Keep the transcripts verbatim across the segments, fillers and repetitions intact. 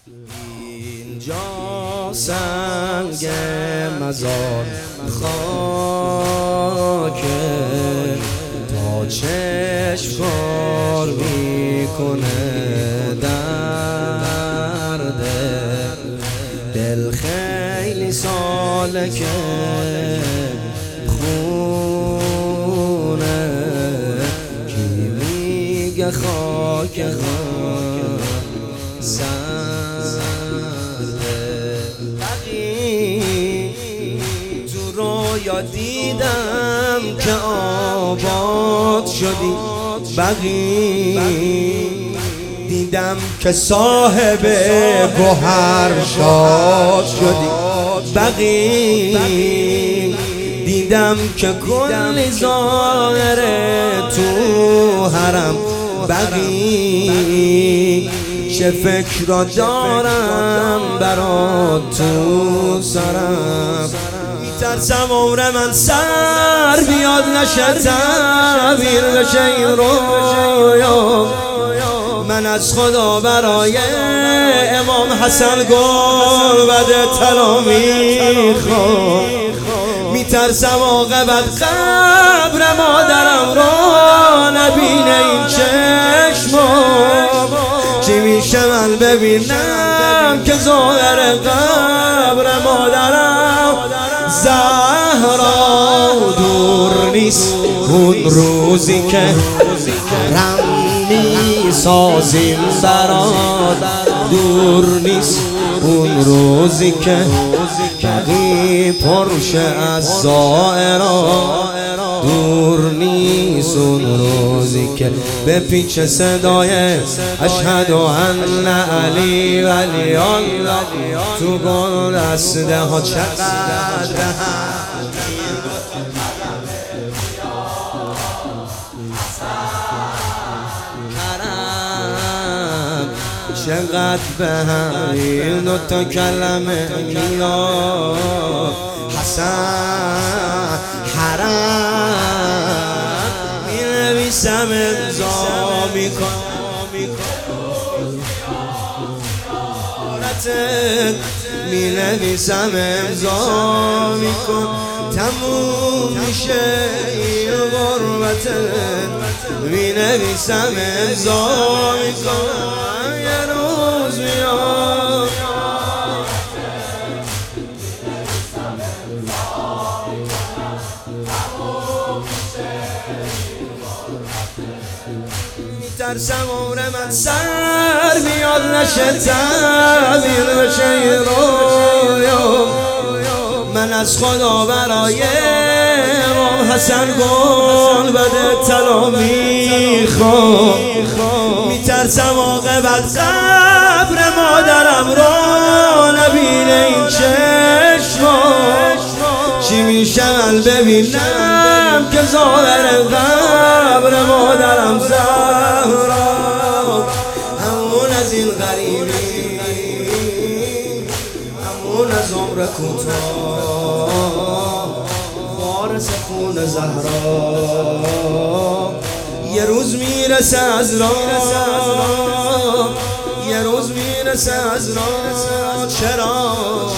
اینجا سنگ مزار خاکه تا چشم کار میکنه درد دل خیلی ساله که خونه کی میگه خاک یا دیدم که آباد شدی بقی دیدم که صاحب گوهر شاد شدی بقی دیدم که کلی ظاهره تو حرم بقی چه فکر را دارم برات تو سرم ترسم عمر من سر بیاد نشه تعبیر بشه این رویا من از خدا برای امام حسن گلبد طلا میخوام میترسم عاقبت قبر مادرم را نبینه این چشمام چی میشه من ببینم که ظاهر قبر مادرم زهرا دور نیست اون روزی که رم میسازیم برات دور نیست اون روزی که بقی پرشه از زائرات دور نیست اون روزی که به پیچ صدای اشهد ان علی ولی الله تو گل دسته ها چقدر چقدر به همین دو تا کلمه یا حسن حرم می نویسم امضا میکنم می نویسم امضا میکن تموم میشه این غربتت می نویسم امضا میکن یه روز میاد میترسم عمر من سر بیاد نشه تعبیر بشه این رویا من از خدا برای امام حسن گلبد طلا میخوام میترسم عاقبت قبر مادرم را نبینه این چشمام چی میشه من ببینم که ظاهر قبر مادرم زهرا همون از این غریبی همون از عمر کوتاه وارث خون زهرا یه روز میرسه از راه یه روز میرسه از راه چرا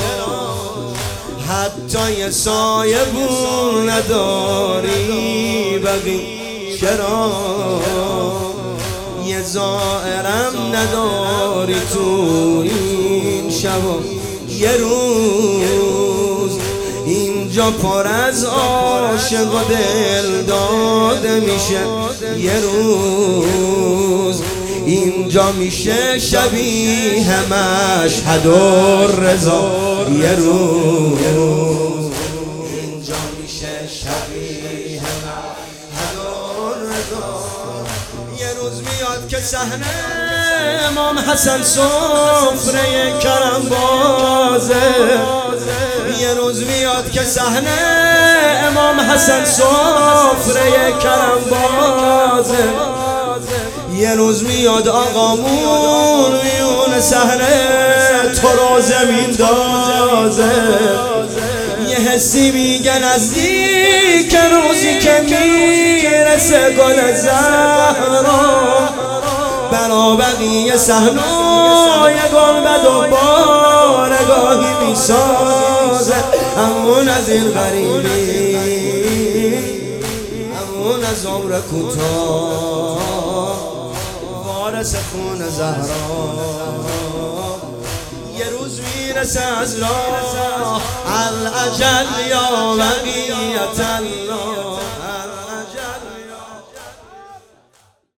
حتی یه سایه بون نداری بقی چرا یه زائرم نداری تو این شب یه روز اینجا پر از عاشق و دل داده میشه یه روز اینجا میشه شبیه مشهد و رضا یه روز اینجا میشه شبیه مشهد و رضا یه روز میاد که صحنه امام حسن سفره کرم بازه یه روز میاد که صحنه امام حسن سفره کرم بازه یه روز میاد آقامون میون صحنه تو را زمین دازه یه حسی میگه نزدیک روزی که میرسه گل زهرا برا بقیه صحنای گلبد دوباره گاهی میسازه، همون از این غریبی، همون از عمر کوتاه، وارث خون زهرا. یه روز میرسه از راه الاجل یا بقیت الله،